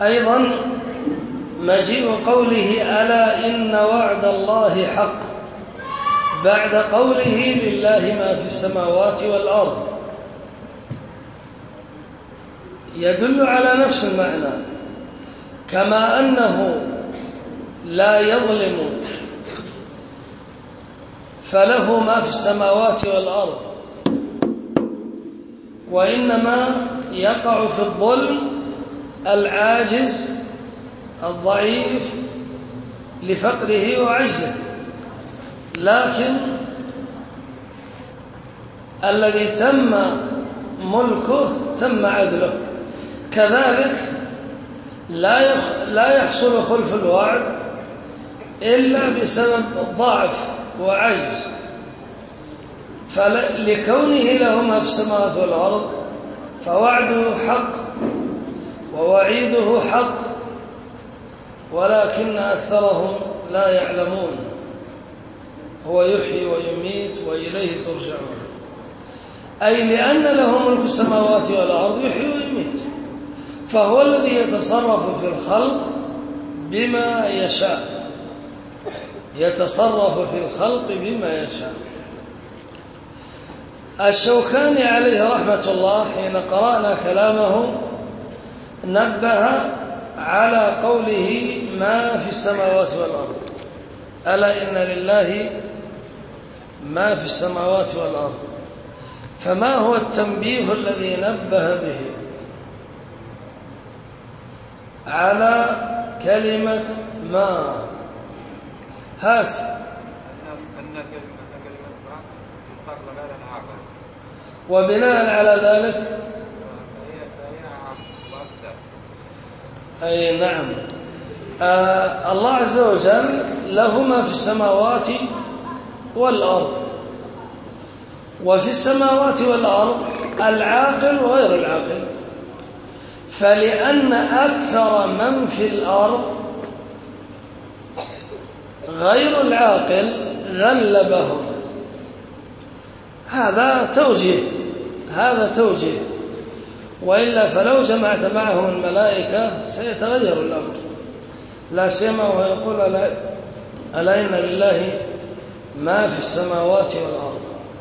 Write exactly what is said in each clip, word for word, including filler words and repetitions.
أيضا مجيء قوله ألا إن وعد الله حق بعد قوله لله ما في السماوات والأرض يدل على نفس المعنى، كما أنه لا يظلم فله ما في السماوات والأرض، وإنما يقع في الظلم العاجز الضعيف لفقره وعجزه، لكن الذي تم ملكه تم عدله. كذلك لا لا يحصل خلف الوعد إلا بسبب ضعف وعجز، فلكونه له ما في السماوات والأرض فوعده حق ووعيده حق، ولكن أكثرهم لا يعلمون. هو يحيي ويميت وإليه ترجعون، أي لأن له ملك السماوات والأرض يحيي ويميت، فهو الذي يتصرف في الخلق بما يشاء، يتصرف في الخلق بما يشاء. الشوكاني عليه رحمة الله حين قرأنا كلامه نبه على قوله ما في السماوات والأرض، ألا إن لله ما في السماوات والأرض. فما هو التنبيه الذي نبه به على كلمة ما؟ هات. وبناء على ذلك أي نعم، آه الله عز وجل له ما في السماوات والأرض، وفي السماوات والأرض العاقل وغير العاقل، فلأن أكثر من في الأرض غير العاقل غلبهم. هذا توجيه هذا توجيه وإلا فلو جمعت معهم الملائكة سيتغير الأمر، لا سيما وهو يقول ألا إن لله ما في السماوات والأرض.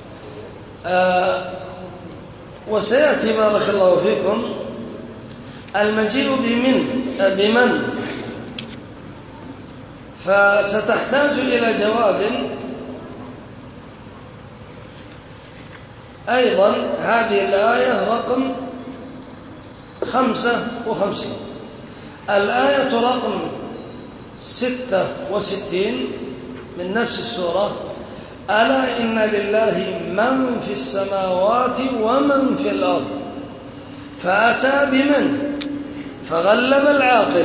آه وسيأتي بارك الله فيكم المجيء بمن بمن فستحتاج إلى جواب. أيضا هذه الآية رقم خمسة وخمسين، الآية رقم ستة وستين من نفس السورة، ألا إن لله من في السماوات ومن في الأرض، فأتى بمن فغلب العاقل.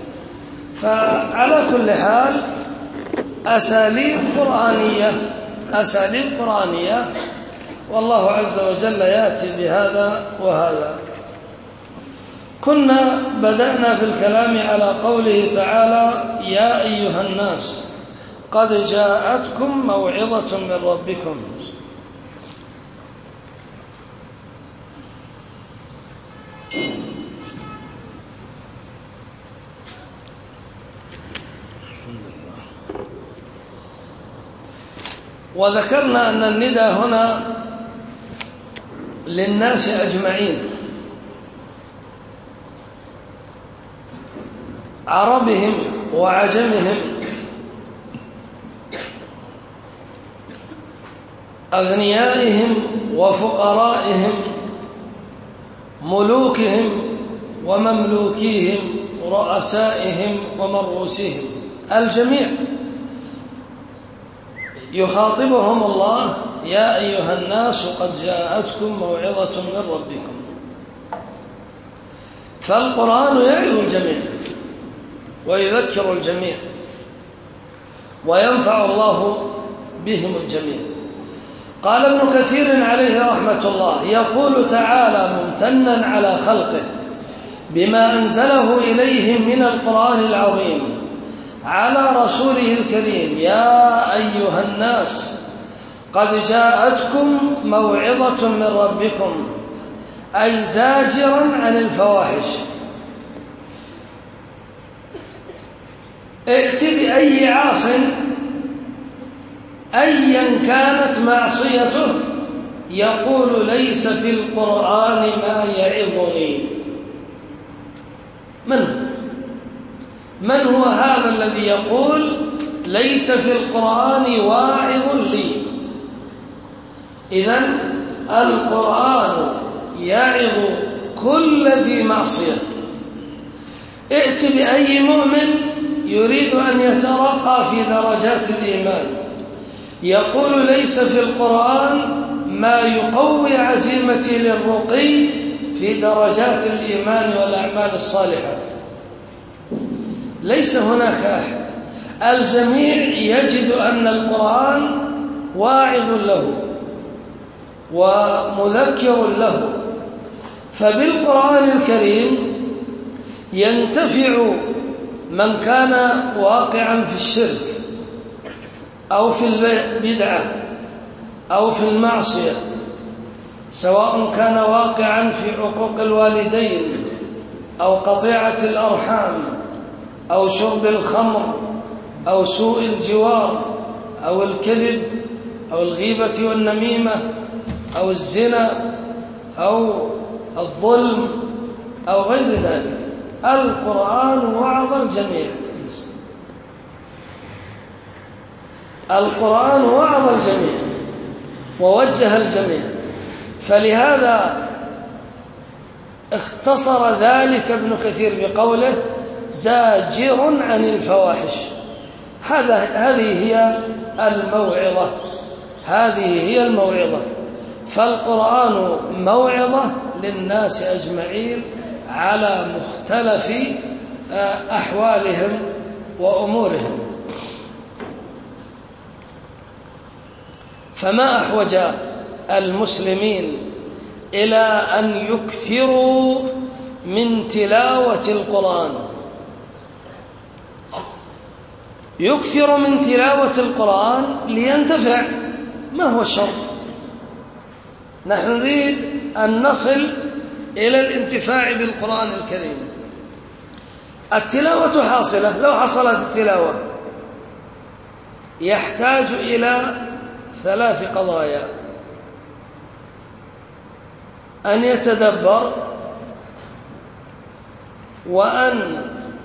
فعلى كل حال أساليب قرآنية أساليب قرآنية والله عز وجل يأتي بهذا وهذا. كنا بدأنا في الكلام على قوله تعالى يا أيها الناس قد جاءتكم موعظة من ربكم. وذكرنا أن الندى هنا للناس أجمعين، عربهم وعجمهم، أغنيائهم وفقرائهم، ملوكهم ومملوكيهم، رؤسائهم ومرؤوسهم، الجميع يخاطبهم الله يا أيها الناس قد جاءتكم موعظة من ربكم. فالقرآن يعظ الجميع ويذكر الجميع وينفع الله بهم الجميع. قال ابن كثير عليه رحمة الله يقول تعالى ممتنا على خلقه بما أنزله إليهم من القرآن العظيم على رسوله الكريم يا أيها الناس قد جاءتكم موعظة من ربكم، أي زاجرا عن الفواحش ائت بأي عاص أيا كانت معصيته يقول ليس في القرآن ما يعظني. من من هو هذا الذي يقول ليس في القرآن واعظ لي؟ إذن القرآن يعظ كل ذي معصية. ائت بأي مؤمن يريد أن يترقى في درجات الإيمان يقول ليس في القرآن ما يقوي عزيمتي للرقي في درجات الإيمان والأعمال الصالحة. ليس هناك أحد، الجميع يجد أن القرآن واعظ له ومذكر له. فبالقرآن الكريم ينتفع من كان واقعا في الشرك أو في البدعة أو في المعصية، سواء كان واقعا في حقوق الوالدين أو قطيعة الأرحام أو شرب الخمر أو سوء الجوار أو الكذب أو الغيبة والنميمة أو الزنا أو الظلم أو غير ذلك. القرآن وعظ الجميع. القرآن وعظ الجميع ووجه الجميع، فلهذا اختصر ذلك ابن كثير بقوله زاجر عن الفواحش. هذا هذه هي الموعظة، هذه هي الموعظة. فالقرآن موعظة للناس أجمعين على مختلف أحوالهم وأمورهم. فما أحوج المسلمين إلى أن يكثروا من تلاوة القرآن. يكثر من تلاوة القرآن لينتفع. ما هو الشرط؟ نحن نريد أن نصل إلى الانتفاع بالقرآن الكريم. التلاوة حاصلة. لو حصلت التلاوة يحتاج إلى ثلاث قضايا: أن يتدبر، وأن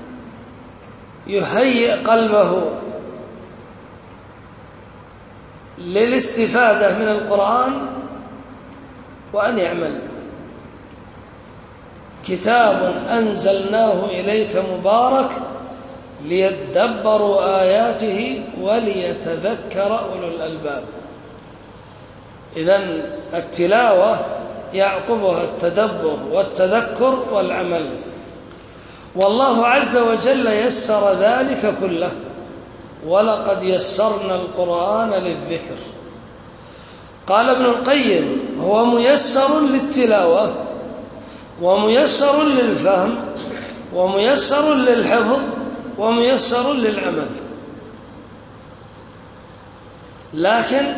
يهيئ قلبه للاستفادة من القرآن، وأن يعمل. كتاب أنزلناه إليك مبارك ليدبروا آياته وليتذكر أولو الألباب. إذن التلاوة يعقبها التدبر والتذكر والعمل، والله عز وجل يسر ذلك كله. ولقد يسرنا القرآن للذكر. قال ابن القيم هو ميسر للتلاوة وميسر للفهم وميسر للحفظ وميسر للعمل، لكن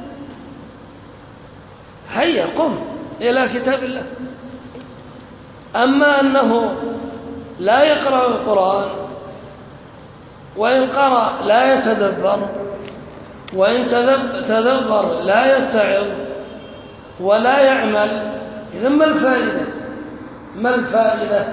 هيا قم إلى كتاب الله. أما أنه لا يقرأ القرآن، وإن قرأ لا يتدبر، وإن تدبر لا يتعظ ولا يعمل، إذن ما الفائدة؟ ما الفائدة؟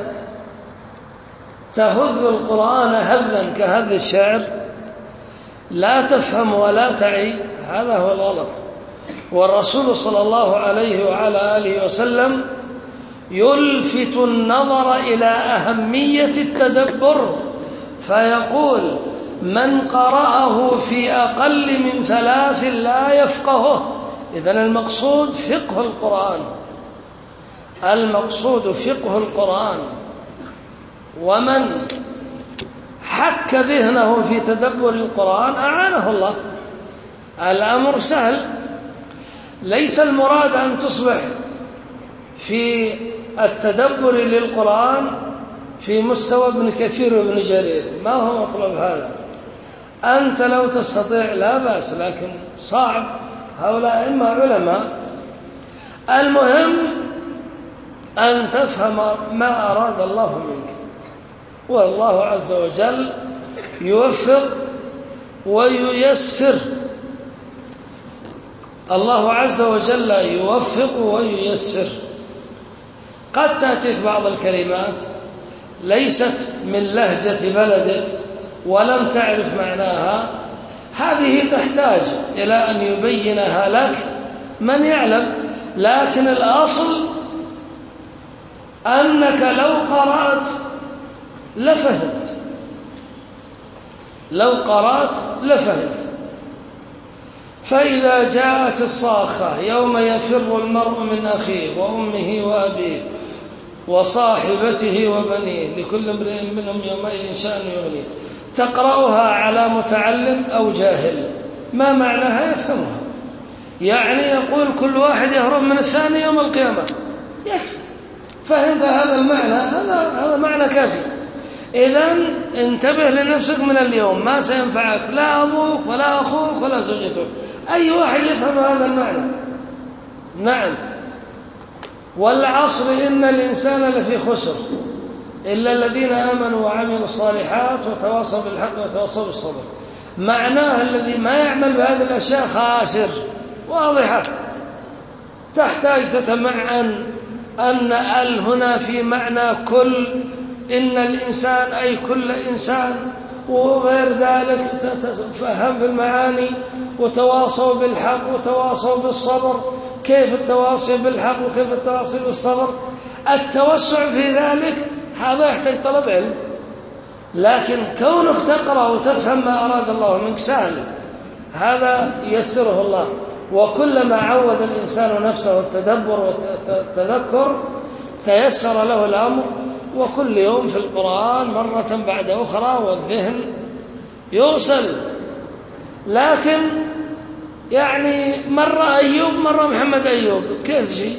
تهذ القرآن هذا كهذ الشاعر، لا تفهم ولا تعي، هذا هو الغلط. والرسول صلى الله عليه وعلى آله وسلم يلفت النظر إلى أهمية التدبر، فيقول: من قرأه في أقل من ثلاث لا يفقهه. إذن المقصود فقه القرآن، المقصود فقه القرآن. ومن حك ذهنه في تدبر القرآن أعانه الله. الأمر سهل، ليس المراد أن تصبح في التدبر للقرآن في مستوى ابن كثير وابن جرير، ما هو مطلوب هذا. أنت لو تستطيع لا بأس، لكن صعب، هؤلاء إما علماء. المهم أن تفهم ما أراد الله منك، والله عز وجل يوفق وييسر، الله عز وجل يوفق وييسر. قد تأتيك بعض الكلمات ليست من لهجة بلدك ولم تعرف معناها، هذه تحتاج إلى أن يبينها لك من يعلم، لكن الأصل أنك لو قرأت لفهمت، لو قرأت لفهمت. فإذا جاءت الصاخة يوم يفر المرء من أخيه وأمه وأبيه وصاحبته وبنيه لكل امرئ منهم يومئذ شأن يغنيه، تقرأها على متعلم أو جاهل ما معناها يفهمها، يعني يقول كل واحد يهرب من الثاني يوم القيامة، فهمت هذا المعنى؟ هذا هذا معنى كافي. إذن انتبه لنفسك من اليوم، ما سينفعك لا أبوك ولا أخوك ولا زوجتك، أي واحد يفهم هذا المعنى. نعم. والعصر إن الإنسان لفي خسر إلا الذين آمنوا وعملوا الصالحات وتواصوا بالحق وتواصوا بالصبر. معناه الذي ما يعمل بهذه الأشياء خاسر، واضحة. تحتاج تتمعن أن ال هنا في معنى كل، إن الإنسان أي كل إنسان، وغير ذلك تفهم في المعاني. وتواصوا بالحق وتواصوا بالصبر، كيف التواصي بالحق وكيف التواصي بالصبر؟ التوسع في ذلك هذا يحتاج طلب علم، لكن كونك تقرأ وتفهم ما أراد الله منك سهل، هذا ييسره الله. وكلما عود الإنسان نفسه التدبر والتذكر تيسر له الأمر. وكل يوم في القرآن مرة بعد أخرى والذهن يغسل. لكن يعني مرة أيوب مرة محمد أيوب، كيف شيء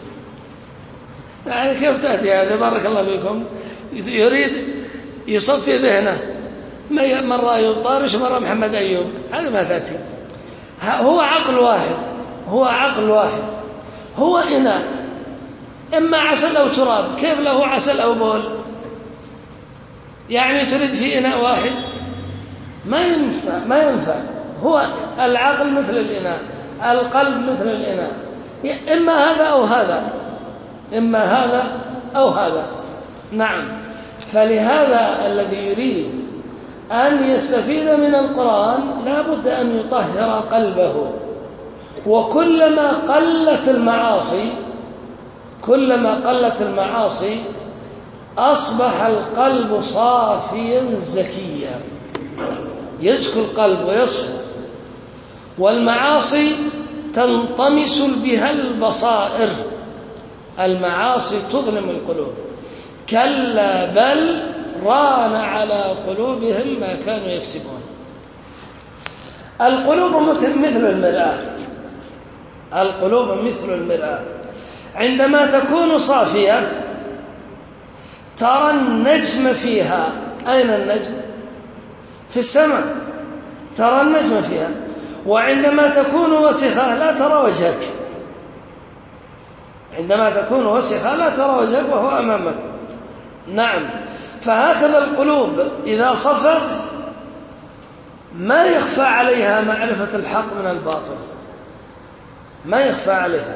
يعني كيف تأتي هذا؟ بارك الله فيكم. يريد يصفي ذهنه، مرة أيوب طارش مرة محمد أيوب، هذا ما تأتي. هو عقل واحد، هو عقل واحد، هو إناء، إما عسل أو تراب. كيف له عسل أو بول؟ يعني تريد في إناء واحد؟ ما ينفع، ما ينفع. هو العقل مثل الإناء، القلب مثل الإناء، إما هذا أو هذا، إما هذا أو هذا. نعم. فلهذا الذي يريد أن يستفيد من القرآن لا بد أن يطهر قلبه. وكلما قلت المعاصي كلما قلت المعاصي أصبح القلب صافيا زكيا، يزكو القلب ويصفو. والمعاصي تنطمس بها البصائر، المعاصي تظلم القلوب. كلا بل ران على قلوبهم ما كانوا يكسبون. القلوب مثل مثل المرآة، القلوب مثل المرآة. عندما تكون صافية ترى النجم فيها. أين النجم؟ في السماء، ترى النجم فيها. وعندما تكون وسخة لا ترى وجهك، عندما تكون وسخة لا ترى وجهك وهو أمامك. نعم. فهكذا القلوب إذا صفت ما يخفى عليها معرفة الحق من الباطل، ما يخفى عليها.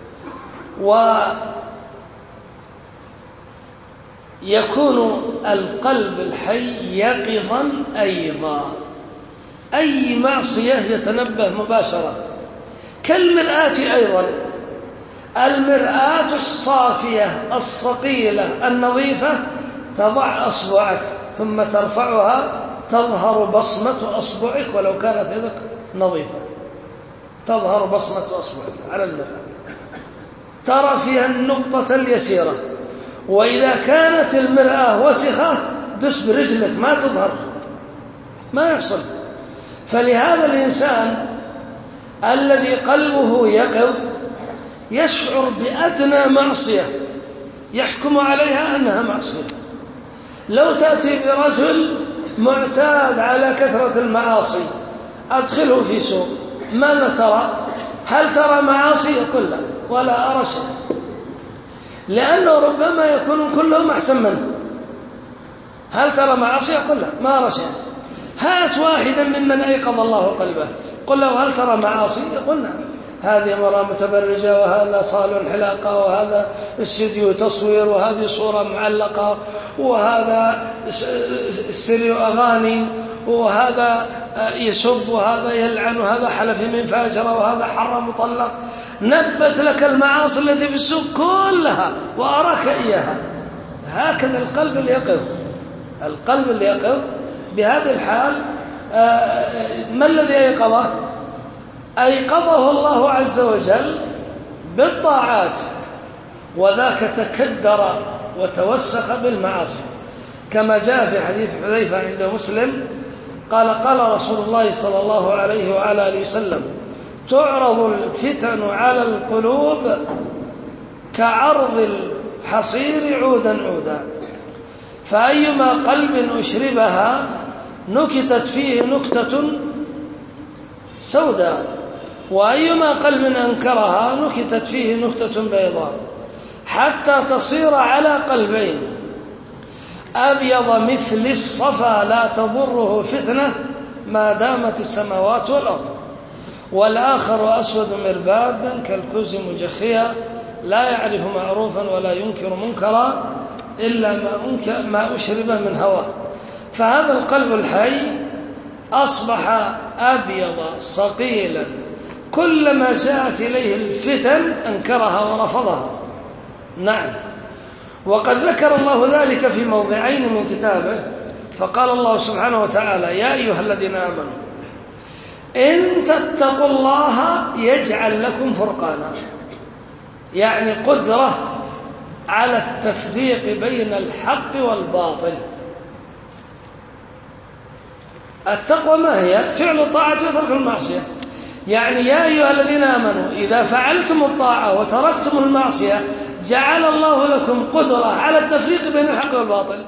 ويكون القلب الحي يقظا أيضا، أي معصية يتنبه مباشرة. كالمرآة أيضا، المرآة الصافية الصقيلة النظيفة تضع أصبعك ثم ترفعها تظهر بصمة أصبعك ولو كانت يدك نظيفة، تظهر بصمة أصبعك على المرآة، ترى فيها النقطة اليسيرة. وإذا كانت المرآة وسخة دس برجلك ما تظهر، ما يحصل. فلهذا الإنسان الذي قلبه يقظ يشعر بأدنى معصية يحكم عليها أنها معصية. لو تأتي برجل معتاد على كثرة المعاصي أدخله في سوق، ماذا ترى؟ هل ترى معاصي؟ يقول لا، ولا أرى شيء، لأنه ربما يكون كلهم أحسن منه. هل ترى معاصي؟ قل لا ما أرى شيئا. هات واحدا ممن أيقظ الله قلبه قل له هل ترى معاصي؟ يقول نعم، هذه امرأة متبرجة، وهذا صالون حلاقة، وهذا استديو تصوير، وهذه صورة معلقة، وهذا استديو أغاني، وهذا يسب، وهذا يلعن، وهذا حلف من فاجرة، وهذا حر مطلق. نبت لك المعاصي التي في السوق كلها وأراك إياها. هكذا القلب اليقظ، القلب اليقظ بهذه الحال ما الذي أيقظه؟ أيقظه الله عز وجل بالطاعات، وذاك تكدر وتوسخ بالمعاصي، كما جاء في حديث حذيفة عند مسلم قال قال رسول الله صلى الله عليه وعلى آله وسلم: تعرض الفتن على القلوب كعرض الحصير عودا عودا، فأيما قلب أشربها نكتت فيه نكتة سوداء، وأيما قلب أنكرها نكتت فيه نكتة بيضاء، حتى تصير على قلبين: أبيض مثل الصفا لا تضره فتنة ما دامت السماوات والأرض، والآخر أسود مربادا كالكوز مجخيا لا يعرف معروفا ولا ينكر منكرا إلا ما, ما أشرب من هواه. فهذا القلب الحي أصبح أبيض صقيلا، كلما جاءت إليه الفتن أنكرها ورفضها. نعم، وقد ذكر الله ذلك في موضعين من كتابه، فقال الله سبحانه وتعالى: يا أيها الذين آمنوا إن تتقوا الله يجعل لكم فرقانا، يعني قدرة على التفريق بين الحق والباطل. التقوى ما هي؟ فعل الطاعة وترك المعصية. يعني يا أيها الذين آمنوا إذا فعلتم الطاعة وتركتم المعصية جعل الله لكم قدرة على التفريق بين الحق والباطل.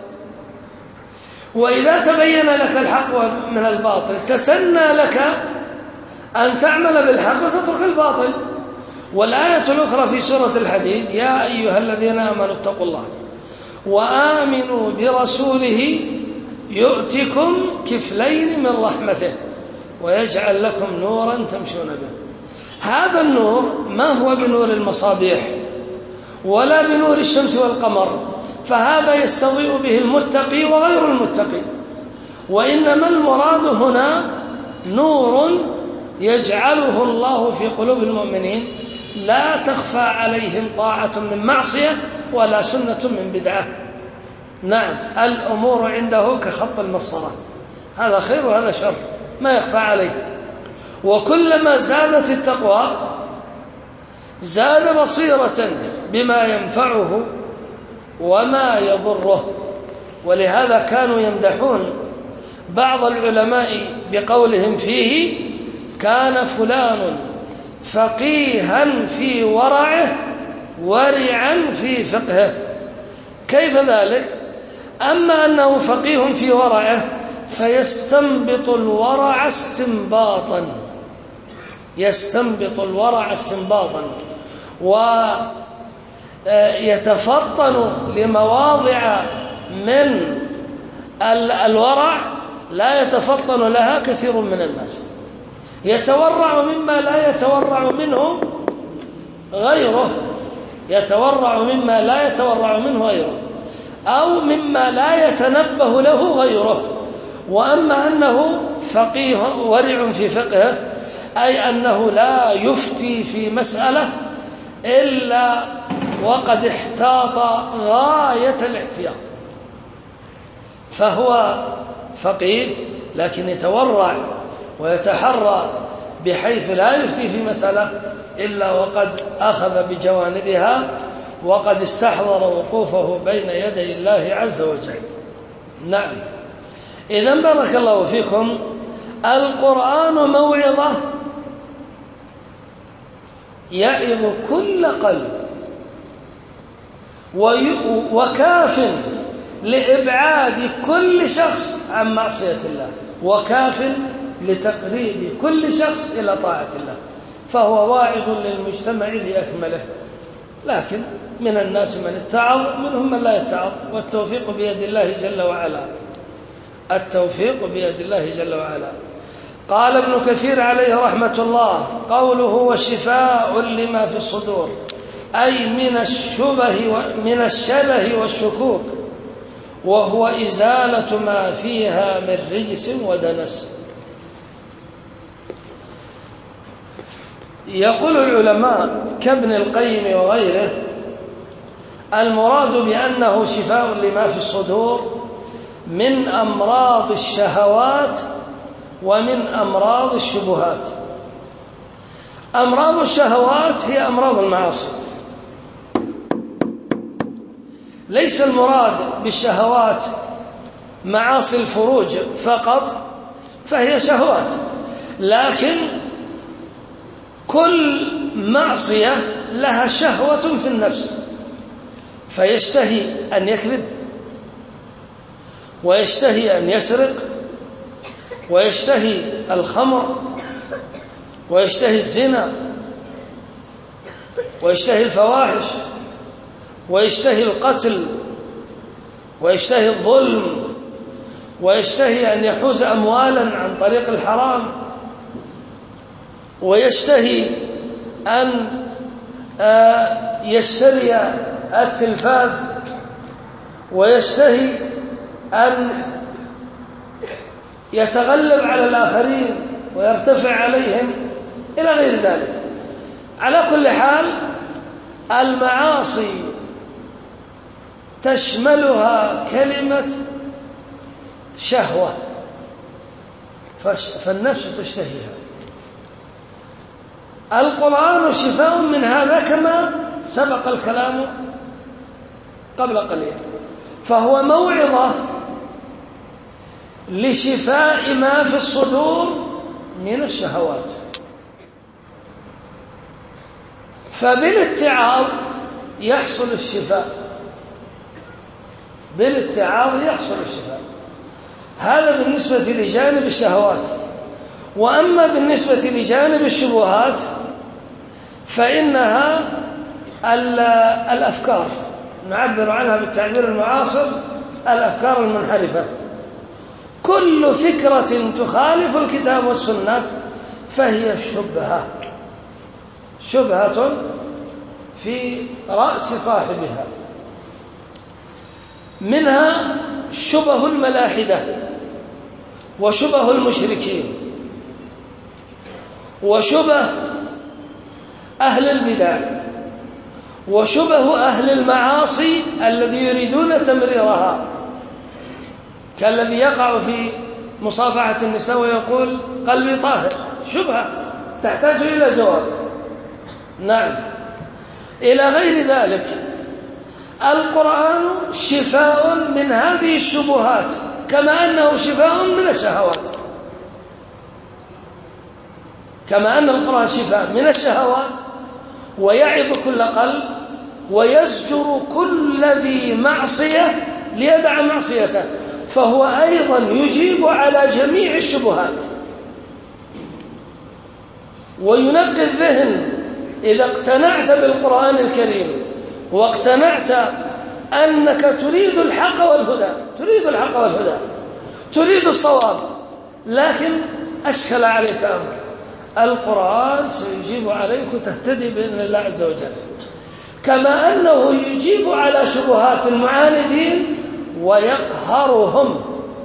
وإذا تبين لك الحق من الباطل تسنى لك أن تعمل بالحق وتترك الباطل. والآية الأخرى في سورة الحديد: يا أيها الذين آمنوا اتقوا الله وآمنوا برسوله يؤتكم كفلين من رحمته ويجعل لكم نورا تمشون به. هذا النور ما هو بنور المصابيح ولا بنور الشمس والقمر، فهذا يستضيء به المتقي وغير المتقي، وإنما المراد هنا نور يجعله الله في قلوب المؤمنين لا تخفى عليهم طاعة من معصية ولا سنة من بدعة. نعم، الأمور عنده كخط المسطرة، هذا خير وهذا شر، ما يخفى عليه. وكلما زادت التقوى زاد بصيرة بما ينفعه وما يضره. ولهذا كانوا يمدحون بعض العلماء بقولهم فيه: كان فلان فقيها في ورعه ورعا في فقهه. كيف ذلك؟ أما أنه فقيه في ورعه فيستنبط الورع استنباطا، يستنبط الورع استنباطا ويتفطن لمواضع من الورع لا يتفطن لها كثير من الناس، يتورع مما لا يتورع منه غيره، يتورع مما لا يتورع منه غيره، أو مما لا يتنبه له غيره. وأما أنه فقيه ورع في فقهه أي أنه لا يفتي في مسألة إلا وقد احتاط غاية الاحتياط، فهو فقيه لكن يتورع ويتحرى بحيث لا يفتي في مسألة إلا وقد أخذ بجوانبها وقد استحضر وقوفه بين يدي الله عز وجل. نعم، إذن بارك الله فيكم، القرآن موعظة يعظ كل قلب، وكاف لإبعاد كل شخص عن معصية الله، وكاف لتقريب كل شخص إلى طاعة الله، فهو واعظ للمجتمع بأكمله. لكن من الناس من اتعظ، منهم من لا يتعظ، والتوفيق بيد الله جل وعلا. التوفيق بيد الله جل وعلا. قال ابن كثير عليه رحمة الله: قوله وشفاء لما في الصدور، أي من الشبه من الشبه والشكوك، وهو إزالة ما فيها من رجس ودنس. يقول العلماء كابن القيم وغيره: المراد بأنه شفاء لما في الصدور من أمراض الشهوات ومن أمراض الشبهات. أمراض الشهوات هي أمراض المعاصي، ليس المراد بالشهوات معاصي الفروج فقط، فهي شهوات، لكن كل معصية لها شهوة في النفس، فيشتهي أن يكذب، ويشتهي أن يسرق، ويشتهي الخمر، ويشتهي الزنا، ويشتهي الفواحش، ويشتهي القتل، ويشتهي الظلم، ويشتهي أن يحوز أموالا عن طريق الحرام، ويشتهي أن يشتري التلفاز، ويشتهي أن يتغلب على الآخرين ويرتفع عليهم إلى غير ذلك. على كل حال المعاصي تشملها كلمة شهوة، فالنفس تشتهيها. القرآن شفاء من هذا كما سبق الكلام قبل قليل، فهو موعظة لشفاء ما في الصدور من الشهوات. فبالاتعاظ يحصل الشفاء، بالاتعاظ يحصل الشفاء. هذا بالنسبة لجانب الشهوات. وأما بالنسبة لجانب الشبهات فإنها الأفكار، نعبر عنها بالتعبير المعاصر الأفكار المنحرفة. كل فكرة تخالف الكتاب والسنة فهي الشبهة، شبهة في رأس صاحبها. منها شبه الملاحدة، وشبه المشركين، وشبه أهل البدع، وشبه أهل المعاصي الذي يريدون تمريرها، كالذي يقع في مصافحة النساء ويقول قلبي طاهر، شبهة تحتاج إلى جواب. نعم، إلى غير ذلك. القرآن شفاء من هذه الشبهات كما أنه شفاء من الشهوات، كما أن القرآن شفاء من الشهوات ويعظ كل قلب ويزجر كل ذي معصية ليدع معصيته، فهو أيضا يجيب على جميع الشبهات وينقي الذهن. إذا اقتنعت بالقرآن الكريم واقتنعت أنك تريد الحق والهدى، تريد الحق والهدى، تريد الصواب، لكن أشكل عليك أمر، القرآن سيجيب عليك وتهتدي بإذن الله عز وجل. كما أنه يجيب على شبهات المعاندين ويقهرهم،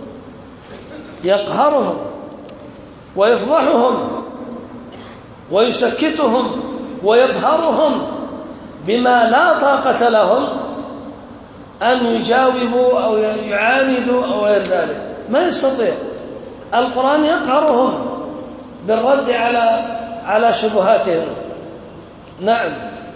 يقهرهم ويفضحهم ويسكتهم ويبهرهم بما لا طاقة لهم أن يجاوبوا أو يعاندوا أو غير ذلك، ما يستطيع. القرآن يقهرهم بالرد على على شبهاتهم. نعم.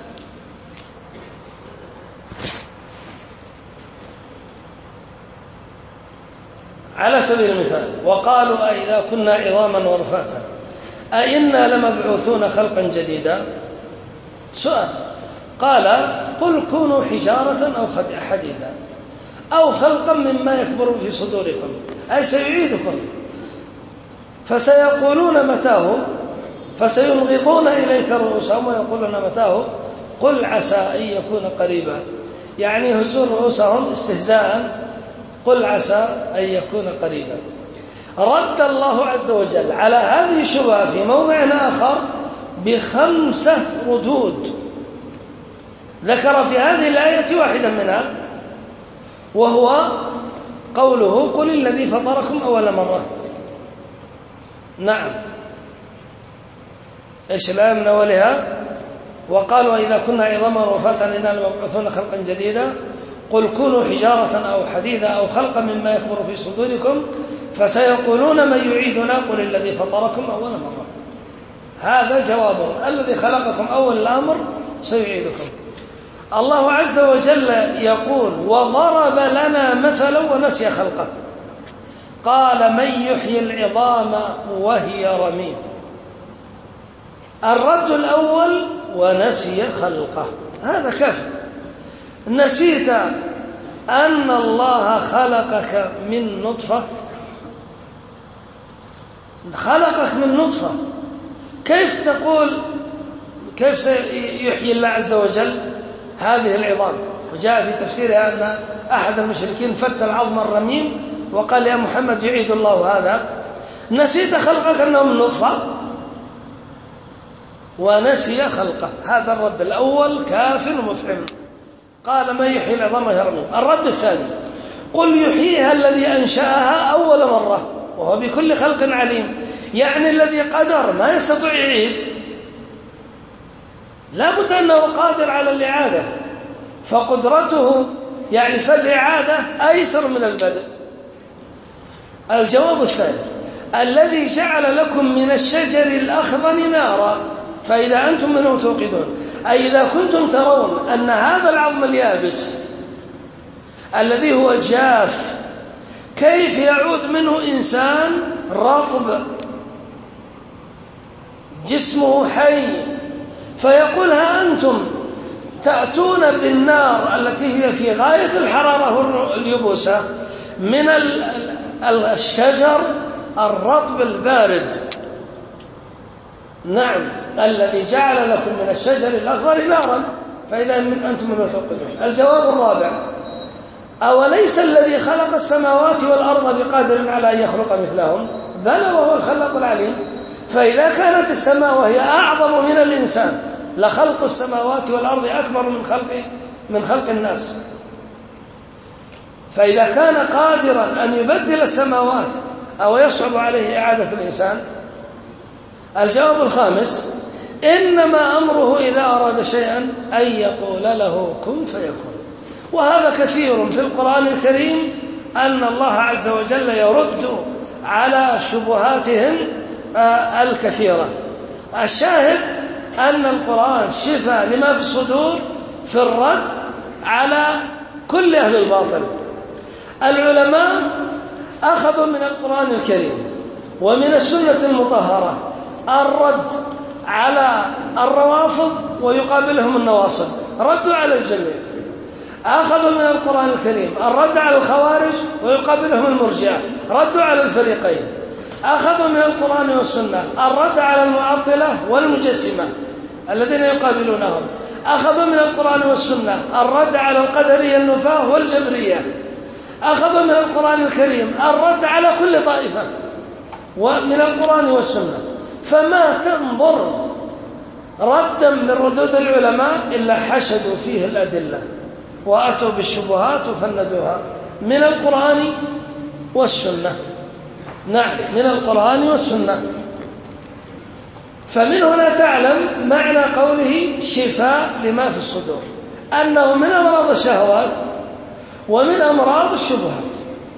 على سبيل المثال: وقالوا أئذا كنا عظاما ورفاتا أئنا لمبعوثون خلقا جديدا. سؤال، قال: قل كونوا حجارة أو حديدا أو خلقا مما يكبر في صدوركم، أي سيعيدكم، فسيقولون متاه، فسينغضون إليك رؤوسهم ويقولون متاه، قل عسى أن يكون قريبا. يعني يهزون رؤوسهم استهزاء، قل عسى أن يكون قريبا. رد الله عز وجل على هذه الشبهة في موضع آخر بخمسة ردود، ذكر في هذه الآية واحدا منها، وهو قوله قل الذي فطركم أول مرة. نعم، إيش الآية من أولها؟ وقال وإذا كنا عظاما ورفاتا إنا لمبعوثون خلقا جديدا قل كونوا حجارة أو حديدا أو خلقا مما يكبر في صدوركم فسيقولون من يعيدنا قل الذي فطركم أول مرة. هذا جواب الذي خلقكم أول الأمر سيعيدكم. الله عز وجل يقول وضرب لنا مثلا ونسي خلقه، قال من يحيي العظام وهي رميم. الرد الأول ونسي خلقه، هذا كافي. نسيت أن الله خلقك من نطفة، خلقك من نطفة، كيف تقول كيف سيحيي الله عز وجل هذه العظام؟ وجاء في تفسيرها أن أحد المشركين فت العظم الرميم وقال يا محمد يعيد الله هذا. نسيت خلقك أنه من نطفة ونسي خلقه. هذا الرد الأول كاف ومفعم، قال من يحيي العظام وهي رميم. الرد الثاني قل يحييها الذي أنشأها أول مرة وهو بكل خلق عليم، يعني الذي قدر ما يستطيع يعيد لا بد أنه قادر على الإعادة، فقدرته يعني فالإعادة أيسر من البدء. الجواب الثالث الذي جعل لكم من الشجر الأخضر نارا فإذا أنتم منه توقدون، أي إذا كنتم ترون أن هذا العظم اليابس الذي هو جاف كيف يعود منه إنسان رطب جسمه حي، فيقول ها أنتم تأتون بالنار التي هي في غاية الحرارة اليبوسة من الشجر الرطب البارد. نعم، الذي جعل لكم من الشجر الأخضر نارا فإذا أنتم منه توقدون. الجواب الرابع أوليس الذي خلق السماوات والأرض بقادر على أن يخلق مثلهم؟ بلى وهو الخلاق العليم. فإذا كانت السماء وهي أعظم من الإنسان لخلق السماوات والأرض أكبر من خلق من خلق الناس. فإذا كان قادرا أن يبدل السماوات أو يصعب عليه إعادة الإنسان. الجواب الخامس إنما أمره إذا أراد شيئا أن يقول له كن فيكون. وهذا كثير في القرآن الكريم أن الله عز وجل يرد على شبهاتهم الكثيرة. الشاهد أن القرآن شفاء لما في الصدور في الرد على كل أهل الباطل. العلماء أخذوا من القرآن الكريم ومن السنة المطهرة الرد على الروافض ويقابلهم النواصب، ردوا على الجميع. أخذوا من القرآن الكريم الرد على الخوارج ويقابلهم المرجئة، ردوا على الفريقين. أخذوا من القرآن والسنة الرد على المعطلة والمجسمة الذين يقابلونهم. أخذوا من القرآن والسنة الرد على القدرية النفاة والجبرية. أخذوا من القرآن الكريم الرد على كل طائفة ومن القرآن والسنة. فما تنظر ردا من ردود العلماء إلا حشدوا فيه الأدلة وأتوا بالشبهات وفندوها من القرآن والسنة. نعم، من القرآن والسنة. فمن هنا تعلم معنى قوله شفاء لما في الصدور، أنه من أمراض الشهوات ومن أمراض الشبهات.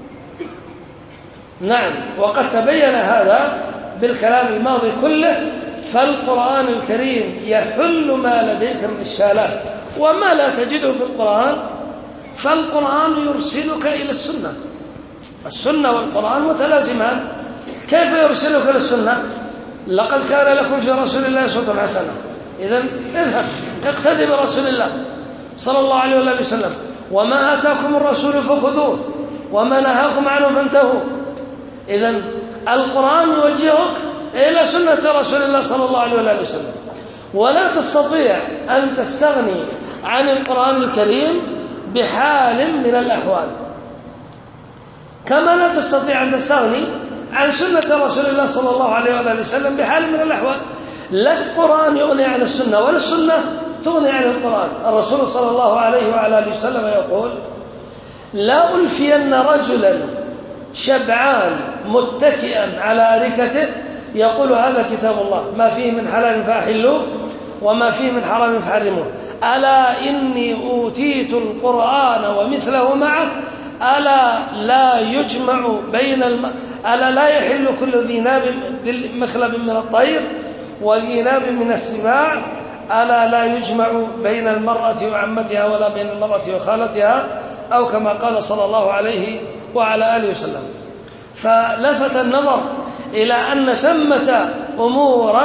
نعم، وقد تبين هذا بالكلام الماضي كله. فالقرآن الكريم يحل ما لديك من إشكالات، وما لا تجده في القرآن فالقرآن يرسلك إلى السنة. السنة والقرآن متلازمان. كيف يرسلك إلى السنة؟ لقد كان لكم في رسول الله أسوة حسنة. إذن اذهب اقتدي برسول الله صلى الله عليه وآله وسلم، وما آتاكم الرسول فخذوه وما نهاكم عنه فانتهوا. إذن القرآن يوجهك إلى سنة رسول الله صلى الله عليه وآله وسلم، ولا تستطيع أن تستغني عن القرآن الكريم بحال من الأحوال. كما لا تستطيع أن تستغني عن سنة رسول الله صلى الله عليه وآله وسلم بحال من الأحوال. لا القرآن يغني عن السنة ولا السنة تغني عن القرآن. الرسول صلى الله عليه وآله وسلم يقول: لا ألفين رجلا شبعان متكئا على أريكته يقول هذا كتاب الله ما فيه من حلال فأحلوه وما فيه من حرام فحرموه، ألا إني أوتيت القرآن ومثله معه، ألا لا يجمع بين الم... ألا لا يحل كل ذي ناب مخلب من الطير وذي ناب من السباع، ألا لا يجمع بين المرأة وعمتها ولا بين المرأة وخالتها، أو كما قال صلى الله عليه وعلى آله وسلم. فلفت النظر إلى أن ثمة أمورا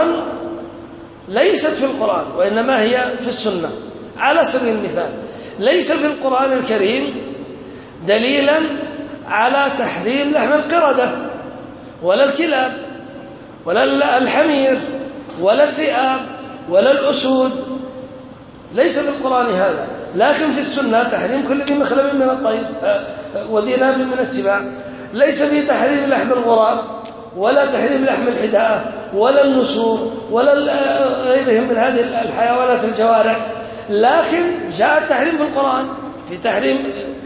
ليست في القرآن وإنما هي في السنة. على سبيل المثال، ليس في القرآن الكريم دليلا على تحريم لحم القردة ولا الكلاب ولا الحمير ولا الذئاب ولا الأسود، ليس في القرآن هذا، لكن في السنة تحريم كل ذي مخلب من الطير وذي ناب من السباع. ليس فيه تحريم لحم الغراب ولا تحريم لحم الحداء ولا النسور ولا غيرهم من هذه الحيوانات الجوارح، لكن جاء التحريم في القرآن في تحريم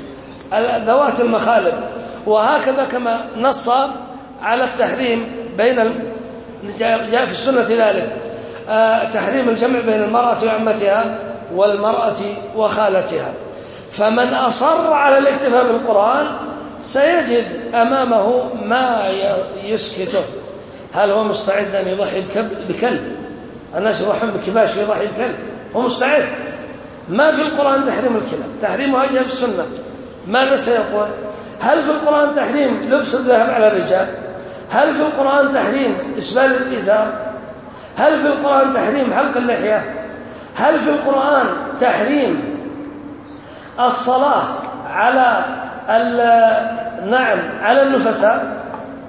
ذوات المخالب. وهكذا كما نص على التحريم بين ال... جاء في السنة ذلك تحريم الجمع بين المرأة وعمتها والمرأة وخالتها. فمن أصر على الاكتفاء بالقرآن سيجد أمامه ما يسكته. هل هو مستعد أن يضحي بكلب؟ الناس يضحون بكباش ويضحي بكلب، هو مستعد. ما في القرآن تحريم الكلاب، تحريمها جاء في السنة. ماذا سيقول؟ هل في القرآن تحريم لبس الذهب على الرجال؟ هل في القرآن تحريم إسبال الإزار؟ هل في القرآن تحريم حلق اللحية؟ هل في القرآن تحريم الصلاة على نعم على النفساء؟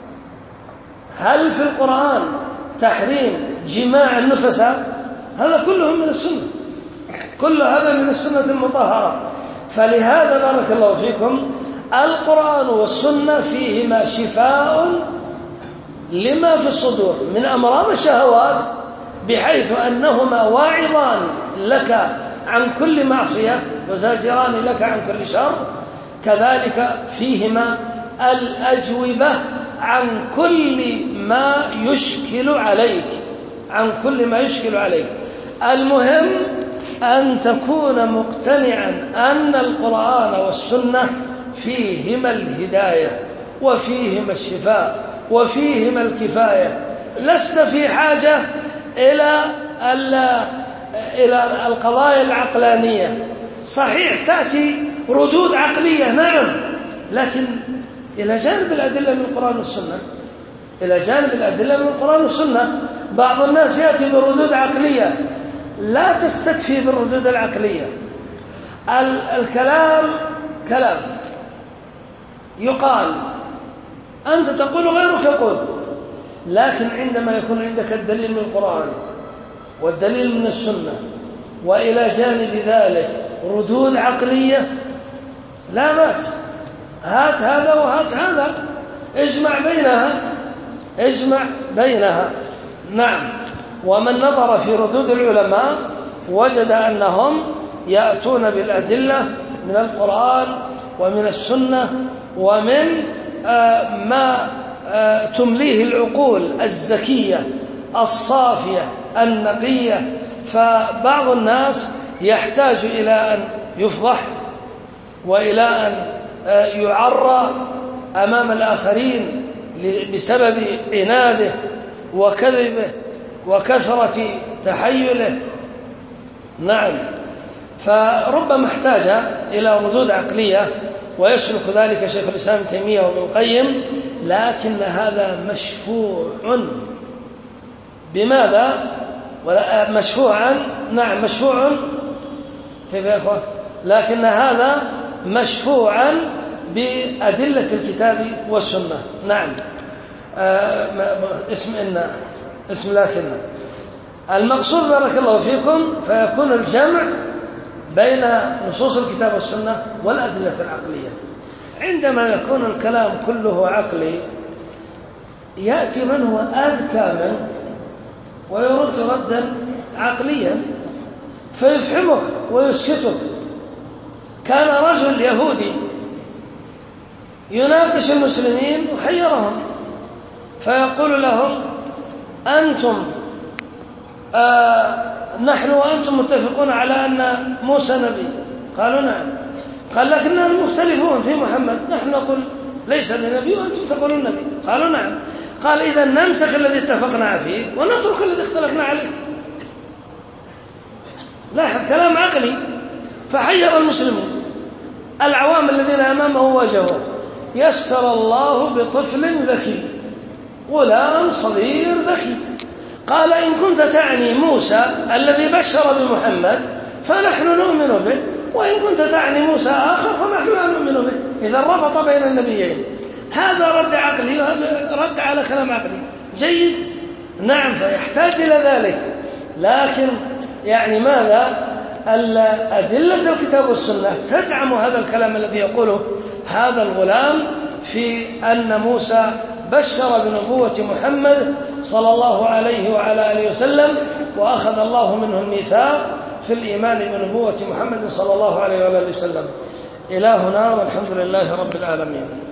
هل في القرآن تحريم جماع النفساء؟ هذا كله من السنة، كل هذا من السنة المطهرة. فلهذا بارك الله فيكم القرآن والسنة فيهما شفاء لما في الصدور من أمراض الشهوات، بحيث أنهما واعظان لك عن كل معصية وزاجران لك عن كل شر. كذلك فيهما الأجوبة عن كل ما يشكل عليك عن كل ما يشكل عليك. المهم أن تكون مقتنعا أن القرآن والسنة فيهما الهداية وفيهما الشفاء وفيهما الكفاية. لست في حاجة إلى إلى القضايا العقلانية. صحيح تأتي ردود عقلية نعم، لكن إلى جانب الأدلة من القرآن والسنة إلى جانب الأدلة من القرآن والسنة بعض الناس يأتي بردود عقلية لا تستكفي بالردود العقلية. الكلام كلام يقال، أنت تقول غيرك يقول، لكن عندما يكون عندك الدليل من القرآن والدليل من السنة وإلى جانب ذلك ردود عقلية لا بأس، هات هذا وهات هذا، اجمع بينها اجمع بينها نعم. ومن نظر في ردود العلماء وجد أنهم يأتون بالأدلة من القرآن ومن السنة ومن آه ما آه تمليه العقول الزكية الصافية النقية. فبعض الناس يحتاج إلى أن يفضح وإلى أن آه يعرى أمام الآخرين بسبب عناده وكذبه وكثرة تحيله نعم. فربما احتاج إلى ردود عقلية ويسلك ذلك شيخ الإسلام ابن تيمية وابن القيم، لكن هذا مشفوع. بماذا؟ ولا مشفوعا نعم مشفوع كيف يا أخوة؟ لكن هذا مشفوعا بأدلة الكتاب والسنة نعم. آه اسم إن اسم لكن المقصود بارك الله فيكم فيكون الجمع بين نصوص الكتاب والسنة والأدلة العقلية. عندما يكون الكلام كله عقلي يأتي من هو أذكى منه ويرد ردا عقليا فيفهمك ويسكتك. كان رجل يهودي يناقش المسلمين وحيرهم فيقول لهم أنتم آه نحن وأنتم متفقون على أن موسى نبي؟ قالوا نعم. قال لكننا مختلفون في محمد، نحن نقول ليس بنبي وأنتم تقولون نبي. قالوا نعم. قال إذا نمسك الذي اتفقنا فيه ونترك الذي اختلفنا عليه. لاحظ كلام عقلي فحير المسلمين. العوام الذين أمامه واجهوا. يسر الله بطفل ذكي، غلام صغير ذكي. قال إن كنت تعني موسى الذي بشر بمحمد فنحن نؤمن به، وإن كنت تعني موسى آخر فنحن لا نؤمن به. إذا ربط بين النبيين. هذا رد عقلي وهذا رد على كلام عقلي جيد. نعم فيحتاج إلى ذلك، لكن يعني ماذا؟ أدلة الكتاب والسنة تدعم هذا الكلام الذي يقوله هذا الغلام في أن موسى بشر بنبوة محمد صلى الله عليه وعلى آله وسلم، وأخذ الله منه الميثاق في الإيمان بنبوة محمد صلى الله عليه وعلى آله وسلم. إلى هنا والحمد لله رب العالمين.